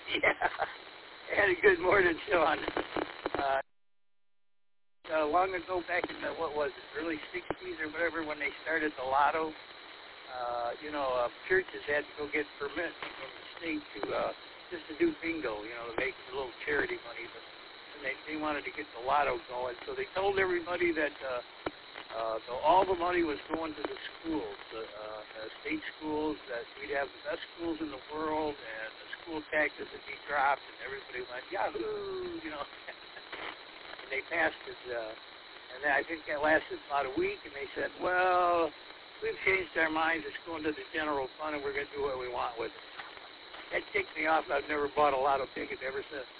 Yeah. And good morning, Sean. Long ago, back in the, what was it, early 60s or whatever, when they started the lotto, churches had to go get permits from the state to just to do bingo, to make a little charity money. But they wanted to get the lotto going, so they told everybody that all the money was going to the schools, the state schools, that we'd have the best schools in the world, and the school taxes would be dropped, and everybody went, yahoo, And they passed it, and then I think that lasted about a week, and they said, well, we've changed our minds. It's going to the general fund, and we're going to do what we want with it. That kicked me off. I've never bought a lotto ticket ever since.